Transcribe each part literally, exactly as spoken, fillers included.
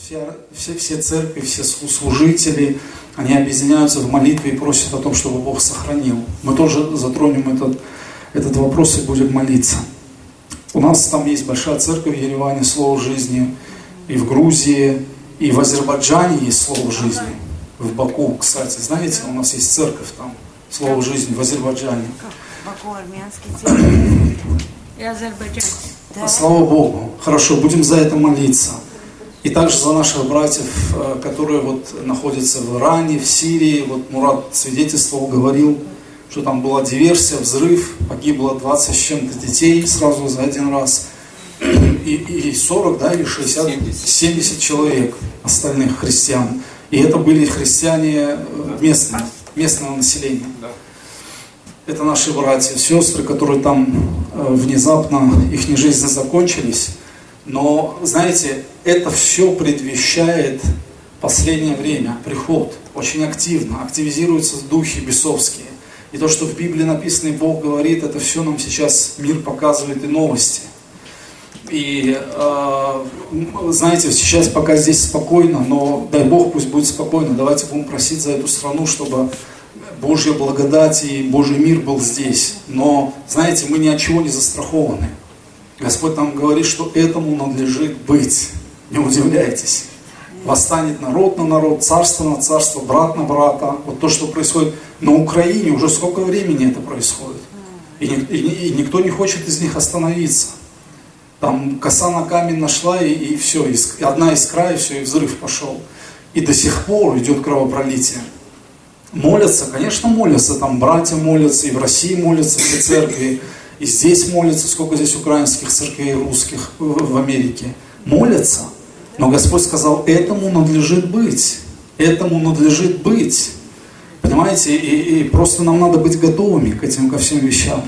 все, все, все церкви, все служители, они объединяются в молитве и просят о том, чтобы Бог сохранил. Мы тоже затронем этот, этот вопрос и будем молиться. У нас там есть большая церковь в Ереване, Слово жизни, и в Грузии, и в Азербайджане есть Слово жизни. В Баку, кстати, знаете, у нас есть церковь там, Слово жизни в Азербайджане. Баку, армянский церковь. И Азербайджан. Слава Богу. Хорошо, будем за это молиться. И также за наших братьев, которые вот находятся в Иране, в Сирии. Вот Мурат свидетельствовал, говорил, что там была диверсия, взрыв, погибло двадцать с чем-то детей сразу за один раз. И, и сорок, да, или шестьдесят, семьдесят человек остальных христиан. И это были христиане местные, местного населения. Это наши братья, сестры, которые там внезапно, их жизни закончились. Но, знаете, это все предвещает последнее время, приход. Очень активно, активизируются духи бесовские. И то, что в Библии написано, и Бог говорит, это все нам сейчас мир показывает и новости. И, э, знаете, сейчас пока здесь спокойно, но дай Бог, пусть будет спокойно. Давайте будем просить за эту страну, чтобы Божья благодать и Божий мир был здесь. Но, знаете, мы ни от чего не застрахованы. Господь нам говорит, что этому надлежит быть. Не удивляйтесь. Восстанет народ на народ, царство на царство, брат на брата. Вот то, что происходит на Украине, уже сколько времени это происходит. И, и, и никто не хочет из них остановиться. Там коса на камень нашла, и, и все, и одна искра, и все, и взрыв пошел. И до сих пор идет кровопролитие. Молятся, конечно, молятся, там братья молятся, и в России молятся, все церкви, и здесь молятся, сколько здесь украинских церквей, русских в Америке. Молятся, но Господь сказал, этому надлежит быть, этому надлежит быть. Понимаете, и, и просто нам надо быть готовыми к этим, ко всем вещам.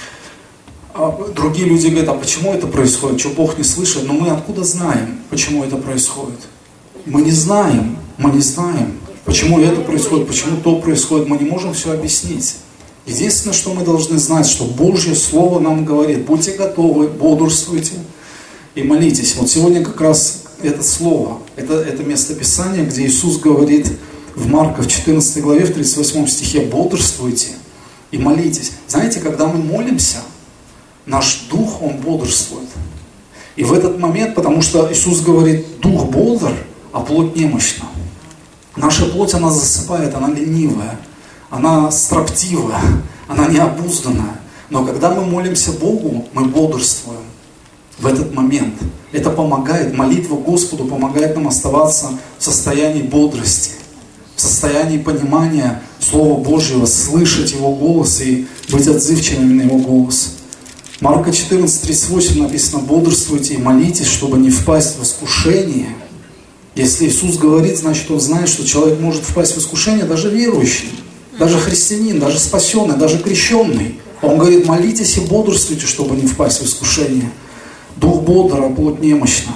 А другие люди говорят, а почему это происходит, что Бог не слышит? Но мы откуда знаем, почему это происходит? Мы не знаем, мы не знаем. Почему это происходит, почему то происходит, мы не можем все объяснить. Единственное, что мы должны знать, что Божье Слово нам говорит, будьте готовы, бодрствуйте и молитесь. Вот сегодня как раз это Слово, это, это местописание, где Иисус говорит в Марка в четырнадцатой главе, в тридцать восьмом стихе, бодрствуйте и молитесь. Знаете, когда мы молимся, наш дух, он бодрствует. И в этот момент, потому что Иисус говорит, дух бодр, а плоть немощна. Наша плоть, она засыпает, она ленивая, она строптивая, она необузданная. Но когда мы молимся Богу, мы бодрствуем в этот момент. Это помогает, молитва Господу помогает нам оставаться в состоянии бодрости, в состоянии понимания Слова Божьего, слышать Его голос и быть отзывчивыми на Его голос. Марка четырнадцать тридцать восемь написано, бодрствуйте и молитесь, чтобы не впасть в искушение. Если Иисус говорит, значит, Он знает, что человек может впасть в искушение, даже верующий, даже христианин, даже спасенный, даже крещенный. Он говорит, молитесь и бодрствуйте, чтобы не впасть в искушение. Дух бодр, а плоть немощна.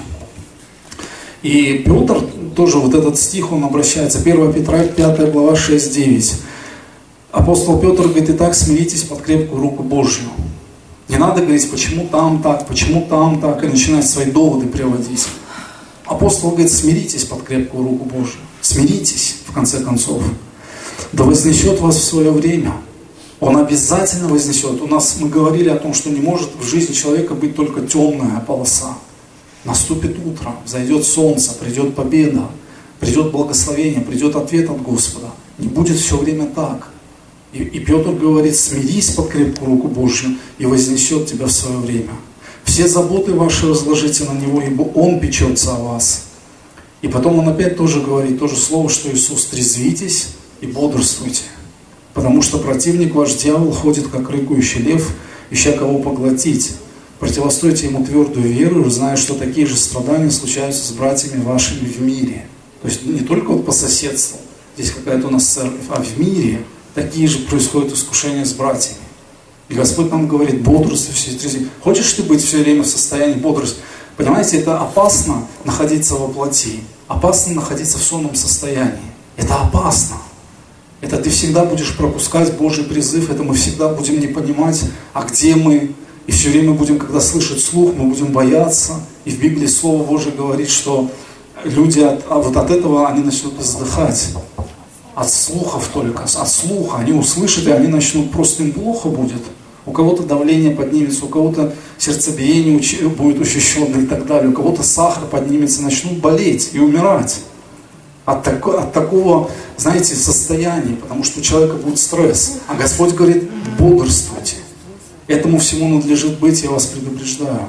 И Петр, тоже вот этот стих, он обращается, первое Петра, пятая глава, шесть девять. Апостол Петр говорит, итак, смиритесь под крепкую руку Божью. Не надо говорить, почему там так, почему там так, и начинать свои доводы приводить. Апостол говорит, смиритесь под крепкую руку Божию. Смиритесь, в конце концов. Да вознесет вас в свое время. Он обязательно вознесет. У нас мы говорили о том, что не может в жизни человека быть только темная полоса. Наступит утро, взойдет солнце, придет победа, придет благословение, придет ответ от Господа. Не будет все время так. И, и Петр говорит, смирись под крепкую руку Божью и вознесет тебя в свое время. Все заботы ваши разложите на Него, ибо Он печется о вас. И потом Он опять тоже говорит, то же слово, что Иисус, трезвитесь и бодрствуйте. Потому что противник ваш дьявол ходит, как рыкающий лев, ища кого поглотить. Противостойте ему твердую веру, зная, что такие же страдания случаются с братьями вашими в мире. То есть не только вот по соседству, здесь какая-то у нас церковь, а в мире такие же происходят искушения с братьями. И Господь нам говорит, бодрствуй, все трезвитесь. Хочешь ты быть все время в состоянии бодрости? Понимаете, это опасно находиться во плоти, опасно находиться в сонном состоянии. Это опасно. Это ты всегда будешь пропускать Божий призыв, это мы всегда будем не понимать, а где мы. И все время будем, когда слышать слух, мы будем бояться. И в Библии Слово Божие говорит, что люди от, а вот от этого они начнут издыхать. От слухов только, от слуха. Они услышат, и они начнут, просто им плохо будет. У кого-то давление поднимется, у кого-то сердцебиение будет учащенное и так далее. У кого-то сахар поднимется, начнут болеть и умирать. От, так, от такого, знаете, состояния, потому что у человека будет стресс. А Господь говорит, бодрствуйте. Этому всему надлежит быть, я вас предупреждаю.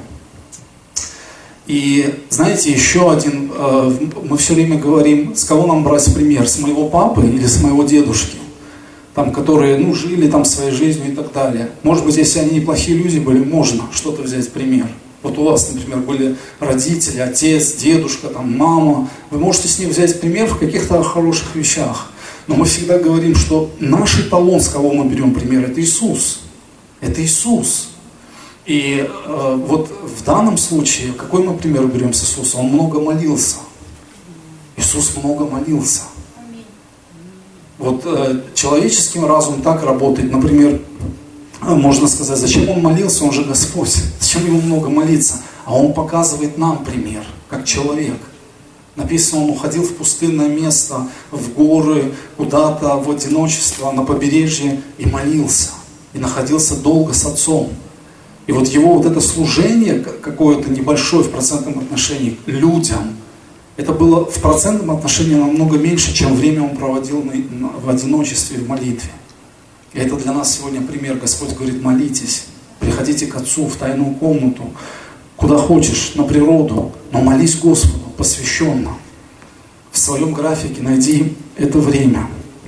И знаете, еще один, э, мы все время говорим, с кого нам брать пример, с моего папы или с моего дедушки, там, которые, ну, жили там своей жизнью и так далее. Может быть, если они неплохие люди были, можно что-то взять пример. Вот у вас, например, были родители, отец, дедушка, там, мама. Вы можете с них взять пример в каких-то хороших вещах. Но мы всегда говорим, что наш эталон, с кого мы берем пример, это Иисус. Это Иисус. И э, вот в данном случае, какой мы пример берем с Иисуса? Он много молился. Иисус много молился. Вот э, человеческим разумом так работает. Например, можно сказать, зачем Он молился, Он же Господь. Зачем Ему много молиться? А Он показывает нам пример, как человек. Написано, Он уходил в пустынное место, в горы, куда-то, в одиночество, на побережье и молился. И находился долго с Отцом. И вот его вот это служение, какое-то небольшое в процентном отношении людям, это было в процентном отношении намного меньше, чем время он проводил на, на, в одиночестве, в молитве. И это для нас сегодня пример. Господь говорит, молитесь, приходите к Отцу в тайную комнату, куда хочешь, на природу, но молись Господу посвященно. В своем графике найди это время.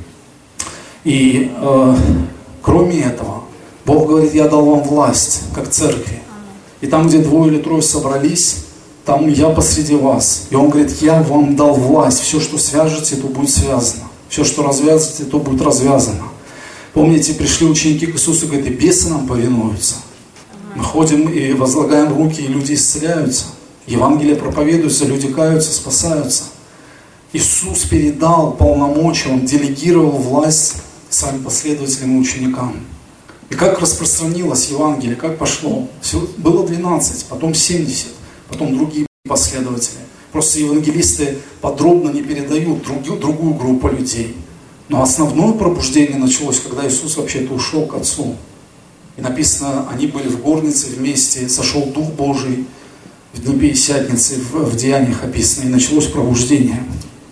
И э, кроме этого, Бог говорит, я дал вам власть, как церкви. И там, где двое или трое собрались, там я посреди вас. И Он говорит, я вам дал власть. Все, что свяжете, то будет связано. Все, что развязываете, то будет развязано. Помните, пришли ученики к Иисусу и говорят, и бесы нам повинуются. Мы ходим и возлагаем руки, и люди исцеляются. Евангелие проповедуется, люди каются, спасаются. Иисус передал полномочия, Он делегировал власть своим последователям и ученикам. И как распространилось Евангелие, как пошло? Все, было двенадцать, потом семьдесят, потом другие последователи. Просто евангелисты подробно не передают другую, другую группу людей. Но основное пробуждение началось, когда Иисус вообще-то ушел к Отцу. И написано, они были в горнице вместе, сошел Дух Божий в дни Пятидесятницы, в, в Деяниях описано, и началось пробуждение.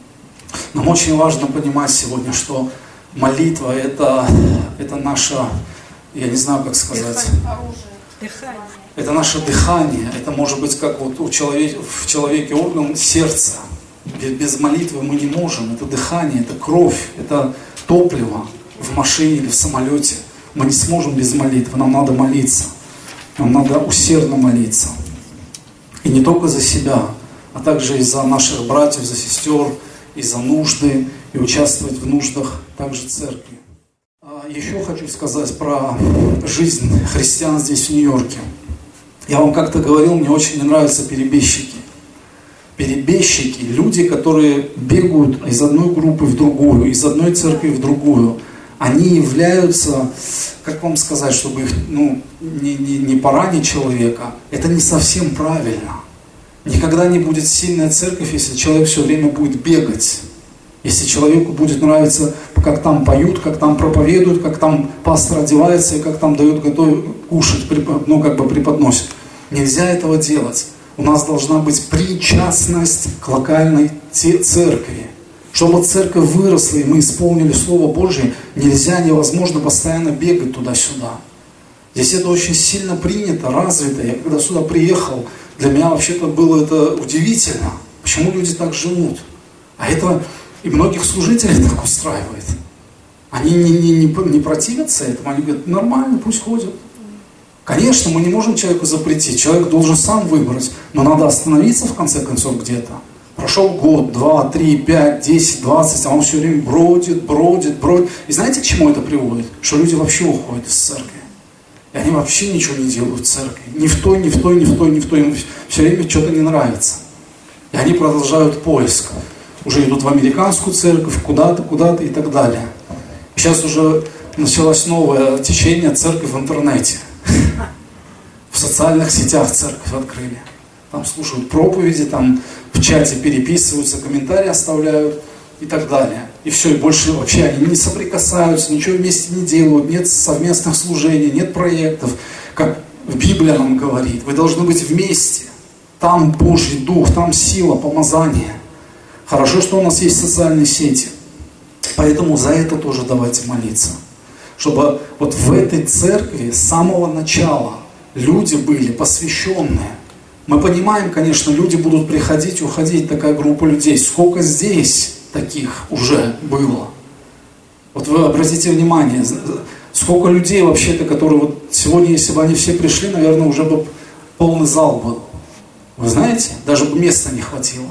Нам очень важно понимать сегодня, что молитва это, это наша, я не знаю, как сказать, Дыхание. Это наше дыхание, это может быть как вот у человека, в человеке орган сердца. Без, без молитвы мы не можем. Это дыхание, это кровь, это топливо в машине или в самолете. Мы не сможем без молитвы, нам надо молиться. Нам надо усердно молиться. И не только за себя, а также и за наших братьев, за сестер, и за нужды, и участвовать в нуждах также церкви. Еще хочу сказать про жизнь христиан здесь в Нью-Йорке. Я вам как-то говорил, мне очень не нравятся перебежчики. Перебежчики, люди, которые бегают из одной группы в другую, из одной церкви в другую, они являются, как вам сказать, чтобы их ну, не, не, не поранить человека, это не совсем правильно. Никогда не будет сильная церковь, если человек все время будет бегать. Если человеку будет нравиться, как там поют, как там проповедуют, как там пастор одевается и как там дают готовить, кушать, ну как бы преподносят. Нельзя этого делать. У нас должна быть причастность к локальной церкви. Чтобы церковь выросла и мы исполнили Слово Божие, нельзя, невозможно постоянно бегать туда-сюда. Здесь это очень сильно принято, развито. Я когда сюда приехал, для меня вообще-то было это удивительно. Почему люди так живут? А это и многих служителей так устраивает. Они не, не, не, не противятся этому, они говорят, нормально, пусть ходят. Конечно, мы не можем человеку запретить, человек должен сам выбрать, но надо остановиться в конце концов где-то. Прошел год, два, три, пять, десять, двадцать, а он все время бродит, бродит, бродит. И знаете, к чему это приводит? Что люди вообще уходят из церкви. И они вообще ничего не делают в церкви. Ни в той, ни в той, ни в той, ни в той. Им все время что-то не нравится. И они продолжают поиск. Уже идут в американскую церковь, куда-то, куда-то и так далее. И сейчас уже началось новое течение церкви в интернете. В социальных сетях церковь открыли. Там слушают проповеди, там в чате переписываются, комментарии оставляют и так далее. И все, и больше вообще они не соприкасаются, ничего вместе не делают, нет совместных служений, нет проектов. Как Библия нам говорит, вы должны быть вместе. Там Божий Дух, там сила, помазание. Хорошо, что у нас есть социальные сети. Поэтому за это тоже давайте молиться. Чтобы вот в этой церкви с самого начала люди были посвященные. Мы понимаем, конечно, люди будут приходить и уходить, такая группа людей. Сколько здесь таких уже было? Вот вы обратите внимание, сколько людей вообще-то, которые вот сегодня, если бы они все пришли, наверное, уже бы полный зал был. Вы знаете, даже бы места не хватило.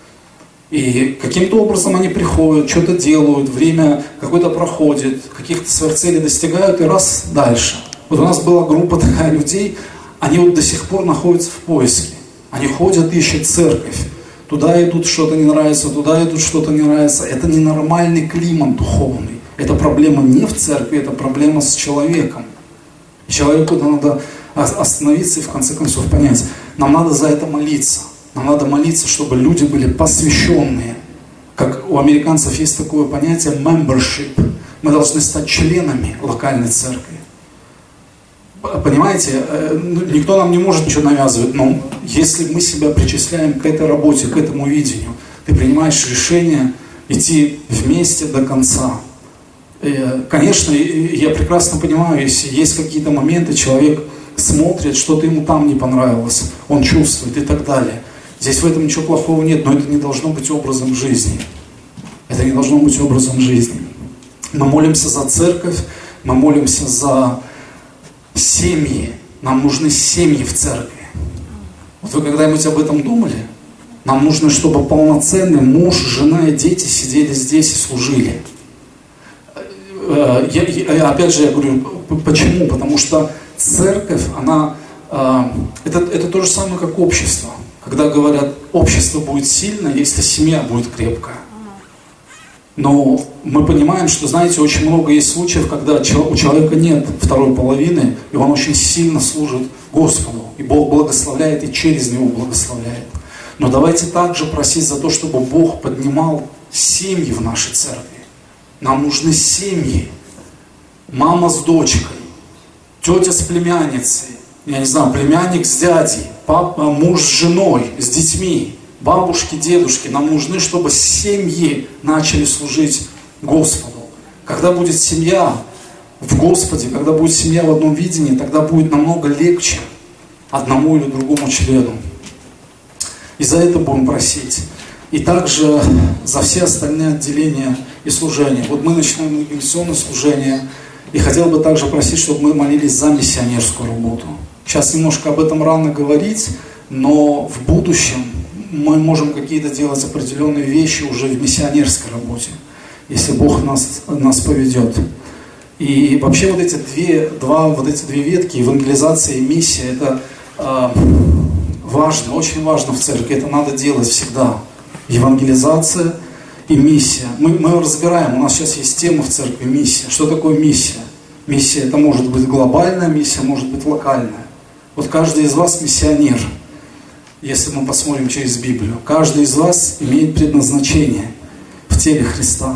И каким-то образом они приходят, что-то делают, время какое-то проходит, каких-то своих целей достигают и раз дальше. Вот у нас была группа такая людей, они вот до сих пор находятся в поиске. Они ходят, ищут церковь. Туда идут, что-то не нравится, туда идут, что-то не нравится. Это ненормальный климат духовный. Это проблема не в церкви, это проблема с человеком. Человеку надо остановиться и в конце концов понять. Нам надо за это молиться. Нам надо молиться, чтобы люди были посвященные. Как у американцев есть такое понятие membership. Мы должны стать членами локальной церкви. Понимаете, никто нам не может ничего навязывать, но если мы себя причисляем к этой работе, к этому видению, ты принимаешь решение идти вместе до конца. Конечно, я прекрасно понимаю, если есть какие-то моменты, человек смотрит, что-то ему там не понравилось, он чувствует и так далее. Здесь в этом ничего плохого нет, но это не должно быть образом жизни. Это не должно быть образом жизни. Мы молимся за церковь, мы молимся за семьи. Нам нужны семьи в церкви. Вот вы когда-нибудь об этом думали? Нам нужно, чтобы полноценный муж, жена и дети сидели здесь и служили. Я, я, опять же, я говорю, почему? Потому что церковь, она, это, это то же самое, как общество. Когда говорят, общество будет сильно, если семья будет крепкая. Но мы понимаем, что, знаете, очень много есть случаев, когда у человека нет второй половины, и он очень сильно служит Господу. И Бог благословляет, и через него благословляет. Но давайте также просить за то, чтобы Бог поднимал семьи в нашей церкви. Нам нужны семьи. Мама с дочкой, тетя с племянницей, я не знаю, племянник с дядей, папа, муж с женой, с детьми. Бабушки, дедушки, нам нужны, чтобы семьи начали служить Господу. Когда будет семья в Господе, когда будет семья в одном видении, тогда будет намного легче одному или другому члену. И за это будем просить. И также за все остальные отделения и служения. Вот мы начинаем миссионное служение, и хотел бы также просить, чтобы мы молились за миссионерскую работу. Сейчас немножко об этом рано говорить, но в будущем мы можем какие-то делать определенные вещи уже в миссионерской работе, если Бог нас, нас поведет. И вообще вот эти две, два, вот эти две ветки, евангелизация и миссия, это э, важно, очень важно в церкви, это надо делать всегда. Евангелизация и миссия. Мы, мы разбираем, у нас сейчас есть тема в церкви миссия. Что такое миссия? Миссия это может быть глобальная, миссия может быть локальная. Вот каждый из вас миссионер. Если мы посмотрим через Библию, каждый из вас имеет предназначение в теле Христа.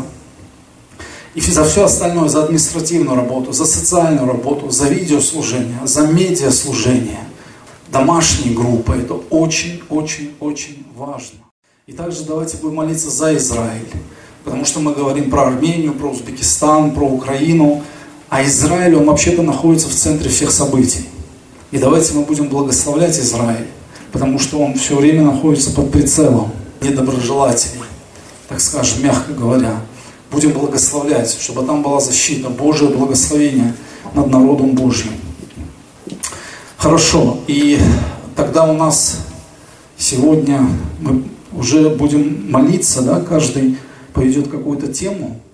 И за все остальное, за административную работу, за социальную работу, за видеослужение, за медиаслужение, домашние группы, это очень-очень-очень важно. И также давайте будем молиться за Израиль, потому что мы говорим про Армению, про Узбекистан, про Украину, а Израиль, он вообще-то находится в центре всех событий. И давайте мы будем благословлять Израиль, потому что он все время находится под прицелом недоброжелателей, так скажем, мягко говоря. Будем благословлять, чтобы там была защита, Божие благословение над народом Божьим. Хорошо, и тогда у нас сегодня мы уже будем молиться, да, каждый поведет какую-то тему.